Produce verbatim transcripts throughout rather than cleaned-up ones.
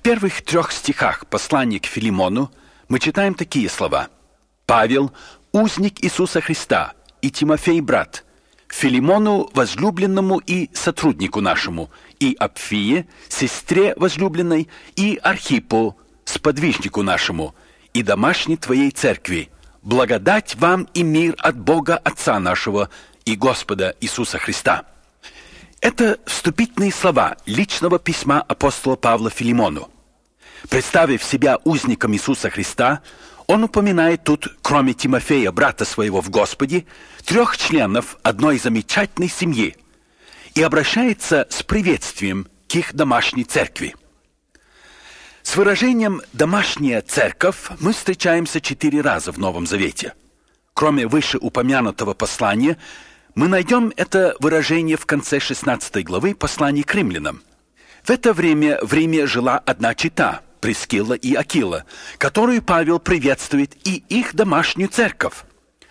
первых трех стихах послания к Филимону мы читаем такие слова. «Павел, узник Иисуса Христа, и Тимофей, брат, Филимону, возлюбленному и сотруднику нашему, и Апфие, сестре возлюбленной, и Архипу, сподвижнику нашему, и домашней твоей церкви, благодать вам и мир от Бога Отца нашего и Господа Иисуса Христа». Это вступительные слова личного письма апостола Павла Филимону. Представив себя узником Иисуса Христа, он упоминает тут, кроме Тимофея, брата своего в Господе, трех членов одной замечательной семьи и обращается с приветствием к их домашней церкви. С выражением «домашняя церковь» мы встречаемся четыре раза в Новом Завете. Кроме вышеупомянутого послания, мы найдем это выражение в конце шестнадцатой главы послания к римлянам. В это время в Риме жила одна чета, Прискилла и Акила, которую Павел приветствует, и их домашнюю церковь.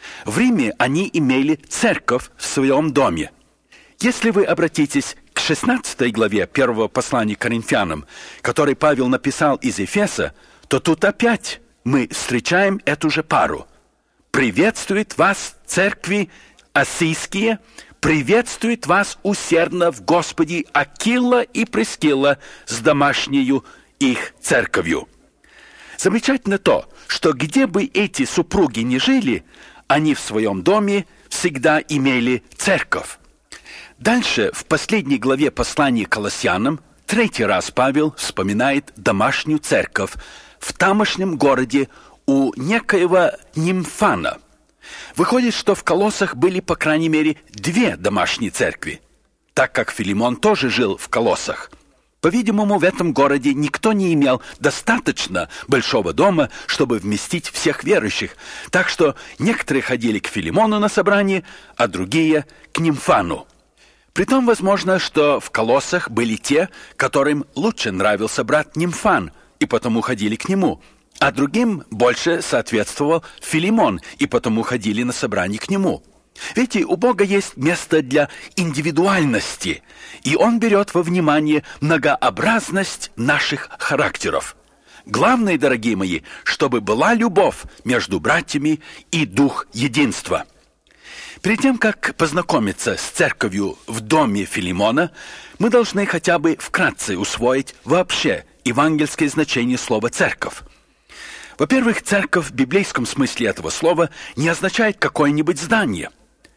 В Риме они имели церковь в своем доме. Если вы обратитесь к шестнадцатой главе первого послания к Коринфянам, который Павел написал из Ефеса, то тут опять мы встречаем эту же пару. «Приветствует вас церкви Ассийские, приветствует вас усердно в Господе Акила и Прискилла с домашнею их церковью». Замечательно то, что где бы эти супруги ни жили, они в своем доме всегда имели церковь. Дальше, в последней главе послания к Колоссянам, третий раз Павел вспоминает домашнюю церковь в тамошнем городе у некоего Нимфана. Выходит, что в Колоссах были, по крайней мере, две домашние церкви, так как Филимон тоже жил в Колоссах. По-видимому, в этом городе никто не имел достаточно большого дома, чтобы вместить всех верующих, так что некоторые ходили к Филимону на собрание, а другие — к Нимфану. Притом, возможно, что в Колоссах были те, которым лучше нравился брат Нимфан, и потому ходили к нему, а другим больше соответствовал Филимон, и потому ходили на собрание к нему. Видите, у Бога есть место для индивидуальности, и Он берет во внимание многообразность наших характеров. Главное, дорогие мои, чтобы была любовь между братьями и дух единства. Перед тем, как познакомиться с церковью в доме Филимона, мы должны хотя бы вкратце усвоить вообще евангельское значение слова «церковь». Во-первых, церковь в библейском смысле этого слова не означает какое-нибудь здание.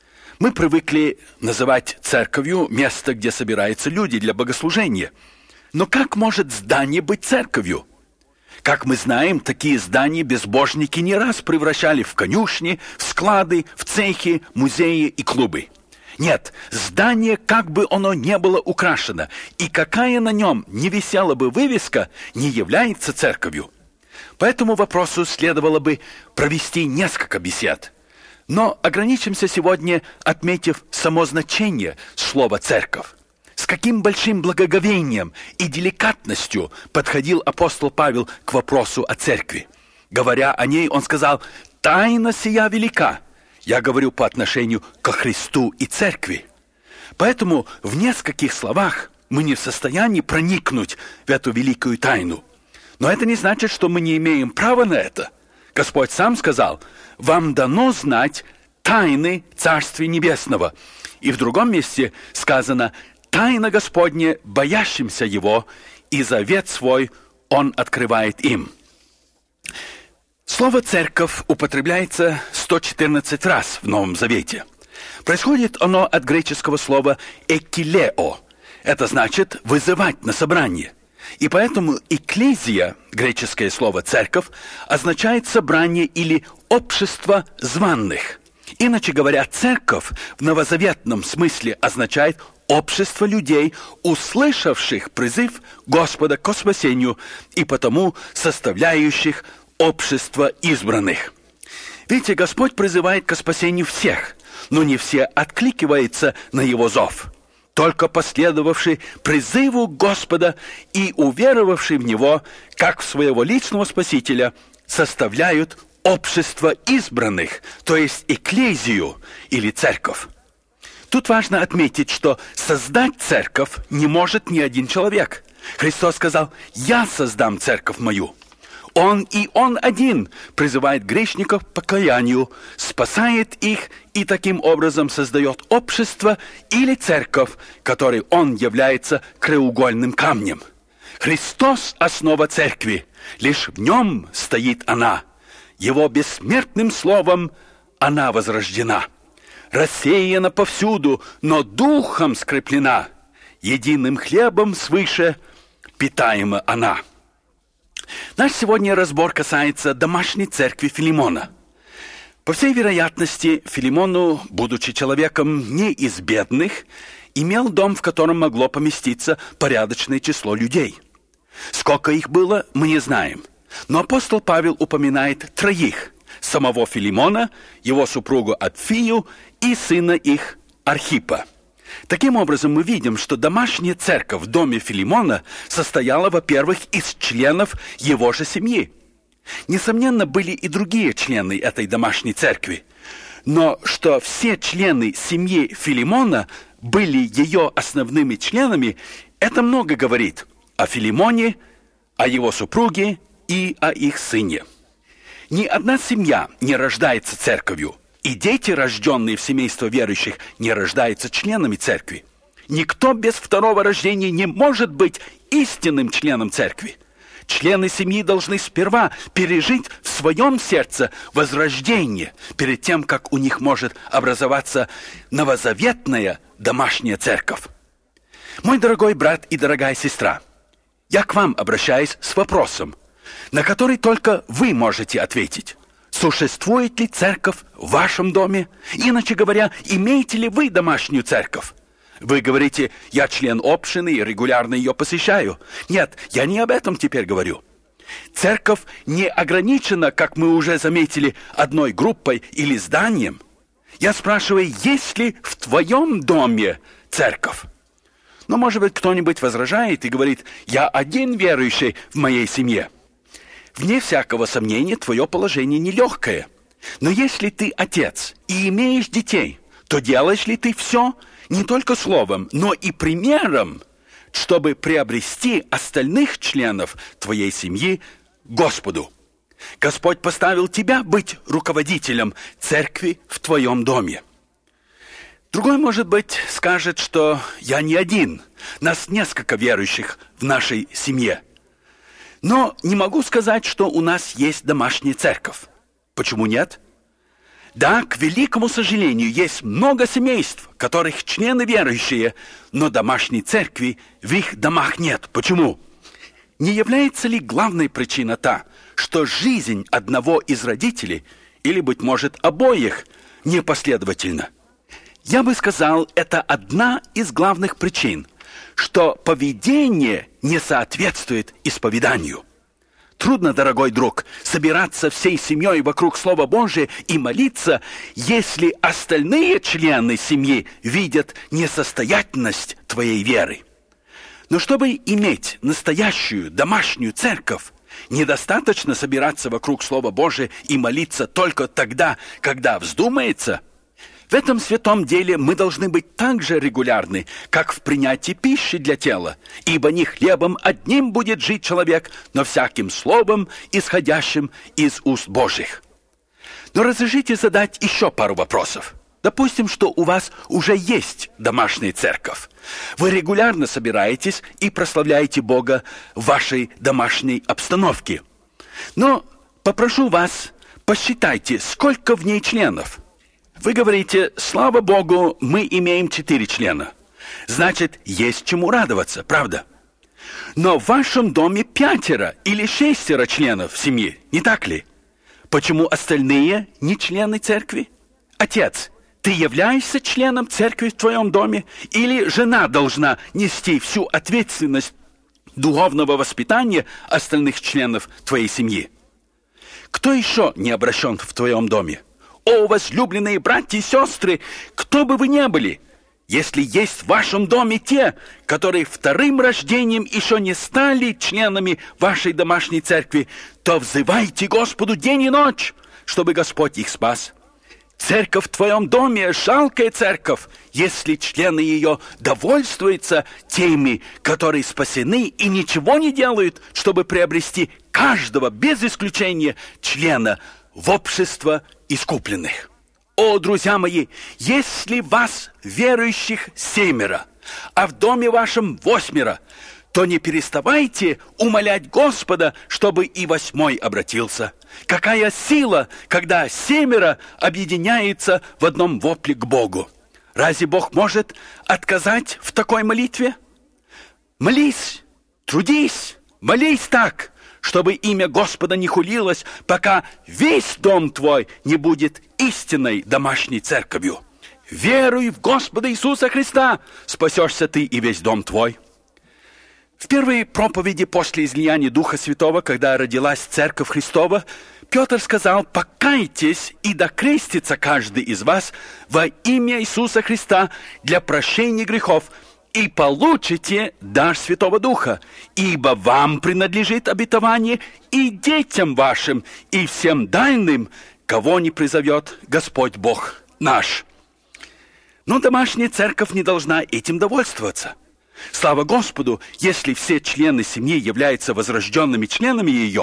Мы привыкли называть церковью место, где собираются люди для богослужения. Но как может здание быть церковью? Как мы знаем, такие здания безбожники не раз превращали в конюшни, в склады, в цехи, музеи и клубы. Нет, здание, как бы оно ни было украшено, и какая на нем не висела бы вывеска, не является церковью. По этому вопросу следовало бы провести несколько бесед. Но ограничимся сегодня, отметив само значение слова «церковь». С каким большим благоговением и деликатностью подходил апостол Павел к вопросу о церкви. Говоря о ней, он сказал: «Тайна сия велика». Я говорю по отношению ко Христу и церкви. Поэтому в нескольких словах мы не в состоянии проникнуть в эту великую тайну. Но это не значит, что мы не имеем права на это. Господь сам сказал: «Вам дано знать тайны Царствия Небесного». И в другом месте сказано: «Тайна Господня боящимся Его, и завет свой Он открывает им». Слово «церковь» употребляется сто четырнадцать раз в Новом Завете. Происходит оно от греческого слова «эккилео». Это значит «вызывать на собрание». И поэтому «экклезия», греческое слово «церковь», означает собрание или общество званных. Иначе говоря, церковь в новозаветном смысле означает общество людей, услышавших призыв Господа к спасению и потому составляющих общество избранных. Видите, Господь призывает к спасению всех, но не все откликиваются на Его зов. Только последовавшие призыву Господа и уверовавшие в Него, как в своего личного Спасителя, составляют общество избранных, то есть экклезию или церковь. Тут важно отметить, что создать церковь не может ни один человек. Христос сказал: «Я создам церковь мою». Он и Он один призывает грешников к покаянию, спасает их и таким образом создает общество или церковь, которой Он является краеугольным камнем. Христос – основа церкви, лишь в Нем стоит она. Его бессмертным словом она возрождена. Рассеяна повсюду, но духом скреплена. Единым хлебом свыше питаема она. Наш сегодня разбор касается домашней церкви Филимона. По всей вероятности, Филимону, будучи человеком не из бедных, имел дом, в котором могло поместиться порядочное число людей. Сколько их было, мы не знаем. Но апостол Павел упоминает троих: самого Филимона, его супругу Апфию и сына их Архипа. Таким образом, мы видим, что домашняя церковь в доме Филимона состояла, во-первых, из членов его же семьи. Несомненно, были и другие члены этой домашней церкви. Но что все члены семьи Филимона были ее основными членами, это много говорит о Филимоне, о его супруге и о их сыне. Ни одна семья не рождается церковью, и дети, рожденные в семейство верующих, не рождаются членами церкви. Никто без второго рождения не может быть истинным членом церкви. Члены семьи должны сперва пережить в своем сердце возрождение, перед тем, как у них может образоваться новозаветная домашняя церковь. Мой дорогой брат и дорогая сестра, я к вам обращаюсь с вопросом, на который только вы можете ответить. Существует ли церковь в вашем доме? Иначе говоря, имеете ли вы домашнюю церковь? Вы говорите: я член общины и регулярно ее посещаю. Нет, я не об этом теперь говорю. Церковь не ограничена, как мы уже заметили, одной группой или зданием. Я спрашиваю, есть ли в твоем доме церковь? Но, может быть, кто-нибудь возражает и говорит: я один верующий в моей семье. Вне всякого сомнения, твое положение нелегкое. Но если ты отец и имеешь детей, то делаешь ли ты все не только словом, но и примером, чтобы приобрести остальных членов твоей семьи Господу? Господь поставил тебя быть руководителем церкви в твоем доме. Другой, может быть, скажет, что я не один, нас несколько верующих в нашей семье. Но не могу сказать, что у нас есть домашняя церковь. Почему нет? Да, к великому сожалению, есть много семейств, которых члены верующие, но домашней церкви в их домах нет. Почему? Не является ли главной причиной та, что жизнь одного из родителей, или, быть может, обоих, непоследовательна? Я бы сказал, это одна из главных причин, что поведение не соответствует исповеданию. Трудно, дорогой друг, собираться всей семьей вокруг Слова Божия и молиться, если остальные члены семьи видят несостоятельность твоей веры. Но чтобы иметь настоящую домашнюю церковь, недостаточно собираться вокруг Слова Божия и молиться только тогда, когда вздумается. В этом святом деле мы должны быть так же регулярны, как в принятии пищи для тела, ибо не хлебом одним будет жить человек, но всяким словом, исходящим из уст Божьих. Но разрешите задать еще пару вопросов. Допустим, что у вас уже есть домашняя церковь. Вы регулярно собираетесь и прославляете Бога в вашей домашней обстановке. Но попрошу вас, посчитайте, сколько в ней членов. Вы говорите: слава Богу, мы имеем четыре члена. Значит, есть чему радоваться, правда? Но в вашем доме пятеро или шестеро членов семьи, не так ли? Почему остальные не члены церкви? Отец, ты являешься членом церкви в твоем доме? Или жена должна нести всю ответственность духовного воспитания остальных членов твоей семьи? Кто еще не обращен в твоем доме? О, возлюбленные братья и сестры, кто бы вы ни были, если есть в вашем доме те, которые вторым рождением еще не стали членами вашей домашней церкви, то взывайте Господу день и ночь, чтобы Господь их спас. Церковь в твоем доме – жалкая церковь, если члены ее довольствуются теми, которые спасены и ничего не делают, чтобы приобрести каждого без исключения члена в общество искупленных. О, друзья мои, если вас, верующих, семеро, а в доме вашем восьмеро, то не переставайте умолять Господа, чтобы и восьмой обратился. Какая сила, когда семеро объединяются в одном вопле к Богу! Разве Бог может отказать в такой молитве? Молись, трудись, молись так, чтобы имя Господа не хулилось, пока весь дом твой не будет истинной домашней церковью. Веруй в Господа Иисуса Христа, спасешься ты и весь дом твой. В первой проповеди после излияния Духа Святого, когда родилась Церковь Христова, Петр сказал: «Покайтесь и докрестится каждый из вас во имя Иисуса Христа для прощения грехов, и получите дар Святого Духа, ибо вам принадлежит обетование и детям вашим, и всем дальним, кого не призовет Господь Бог наш». Но домашняя церковь не должна этим довольствоваться. Слава Господу, если все члены семьи являются возрожденными членами ее.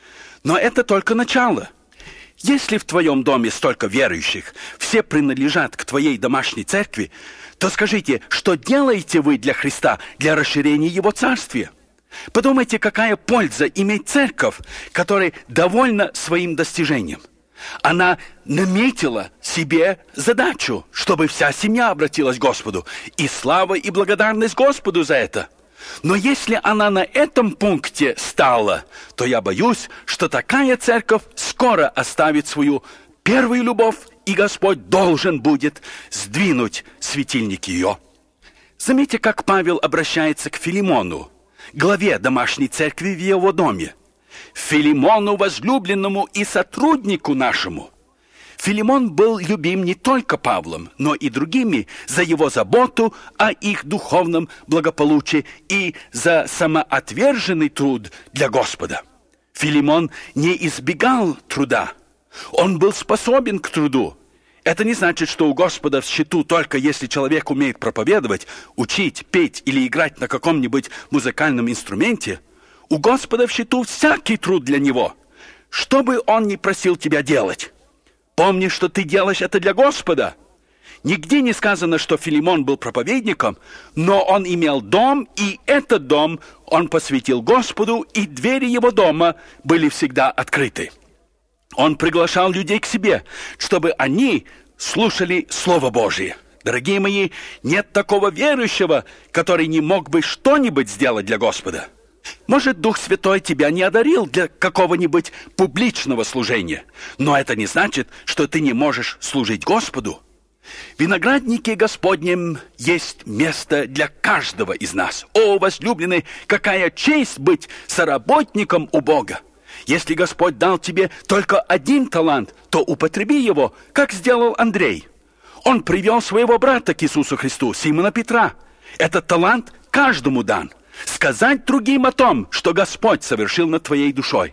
Но это только начало. Если в твоем доме столько верующих, все принадлежат к твоей домашней церкви, то скажите, что делаете вы для Христа, для расширения Его Царствия? Подумайте, какая польза иметь церковь, которая довольна своим достижением. Она наметила себе задачу, чтобы вся семья обратилась к Господу. И слава и благодарность Господу за это. Но если она на этом пункте стала, то я боюсь, что такая церковь скоро оставит свою первую любовь, и Господь должен будет сдвинуть светильник ее. Заметьте, как Павел обращается к Филимону, главе домашней церкви в его доме. Филимону, возлюбленному и сотруднику нашему. Филимон был любим не только Павлом, но и другими за его заботу о их духовном благополучии и за самоотверженный труд для Господа. Филимон не избегал труда. Он был способен к труду. Это не значит, что у Господа в счету только если человек умеет проповедовать, учить, петь или играть на каком-нибудь музыкальном инструменте. У Господа в счету всякий труд для Него, что бы Он ни просил тебя делать. Помни, что ты делаешь это для Господа. Нигде не сказано, что Филимон был проповедником, но он имел дом, и этот дом он посвятил Господу, и двери его дома были всегда открыты. Он приглашал людей к себе, чтобы они слушали Слово Божие. Дорогие мои, нет такого верующего, который не мог бы что-нибудь сделать для Господа. Может, Дух Святой тебя не одарил для какого-нибудь публичного служения, но это не значит, что ты не можешь служить Господу. В винограднике Господнем есть место для каждого из нас. О, возлюбленный, какая честь быть соработником у Бога! Если Господь дал тебе только один талант, то употреби его, как сделал Андрей. Он привел своего брата к Иисусу Христу, Симона Петра. Этот талант каждому дан. Сказать другим о том, что Господь совершил над твоей душой.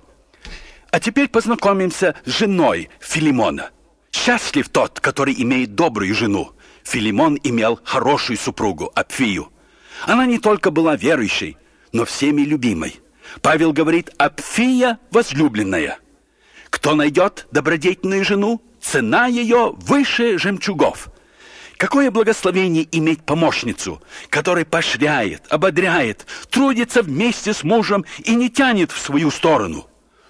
А теперь познакомимся с женой Филимона. Счастлив тот, который имеет добрую жену. Филимон имел хорошую супругу, Апфию. Она не только была верующей, но всеми любимой. Павел говорит: Апфия возлюбленная. Кто найдет добродетельную жену, цена ее выше жемчугов. Какое благословение иметь помощницу, которая поощряет, ободряет, трудится вместе с мужем и не тянет в свою сторону.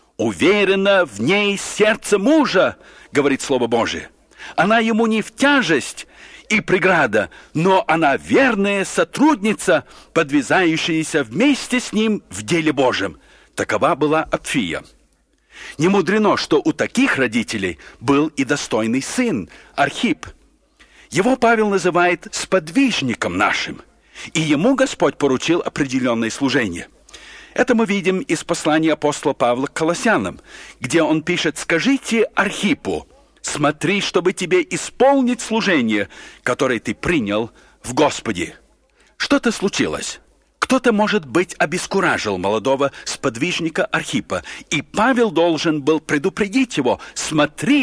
Уверенно в ней сердце мужа, говорит Слово Божие. Она ему не в тяжесть и преграда, но она верная сотрудница, подвязающаяся вместе с ним в деле Божьем. Такова была Апфия. Не мудрено, что у таких родителей был и достойный сын, Архип. Его Павел называет сподвижником нашим, и ему Господь поручил определенное служение. Это мы видим из послания апостола Павла к Колоссянам, где он пишет: «Скажите Архипу, смотри, чтобы тебе исполнить служение, которое ты принял в Господе». Что-то случилось. Кто-то, может быть, обескуражил молодого сподвижника Архипа, и Павел должен был предупредить его: «Смотри,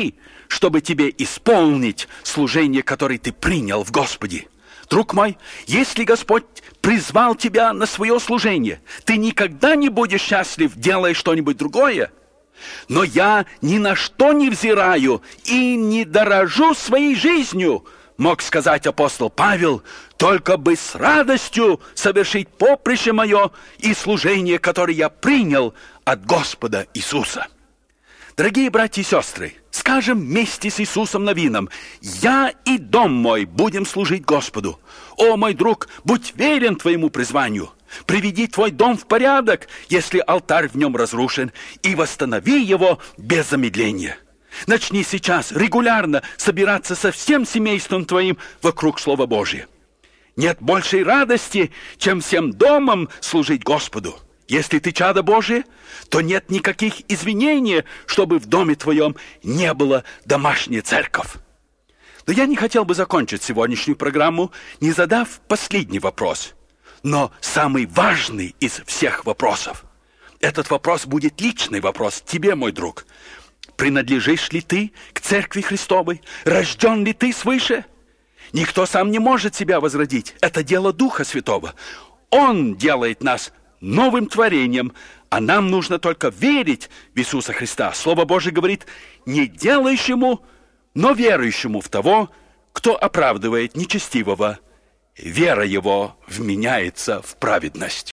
чтобы тебе исполнить служение, которое ты принял в Господе. Друг мой, если Господь призвал тебя на свое служение, ты никогда не будешь счастлив, делая что-нибудь другое. Но я ни на что не взираю и не дорожу своей жизнью, мог сказать апостол Павел, только бы с радостью совершить поприще мое и служение, которое я принял от Господа Иисуса. Дорогие братья и сестры, скажем вместе с Иисусом Навином: «Я и дом мой будем служить Господу». О, мой друг, будь верен твоему призванию. Приведи твой дом в порядок, если алтарь в нем разрушен, и восстанови его без замедления. Начни сейчас регулярно собираться со всем семейством твоим вокруг Слова Божия. Нет большей радости, чем всем домом служить Господу. Если ты чадо Божие, то нет никаких извинений, чтобы в доме твоем не было домашняя церковь. Но я не хотел бы закончить сегодняшнюю программу, не задав последний вопрос, но самый важный из всех вопросов. Этот вопрос будет личный вопрос тебе, мой друг. Принадлежишь ли ты к Церкви Христовой? Рожден ли ты свыше? Никто сам не может себя возродить. Это дело Духа Святого. Он делает нас новым творением, а нам нужно только верить в Иисуса Христа. Слово Божие говорит: не делающему, но верующему в того, кто оправдывает нечестивого, вера его вменяется в праведность.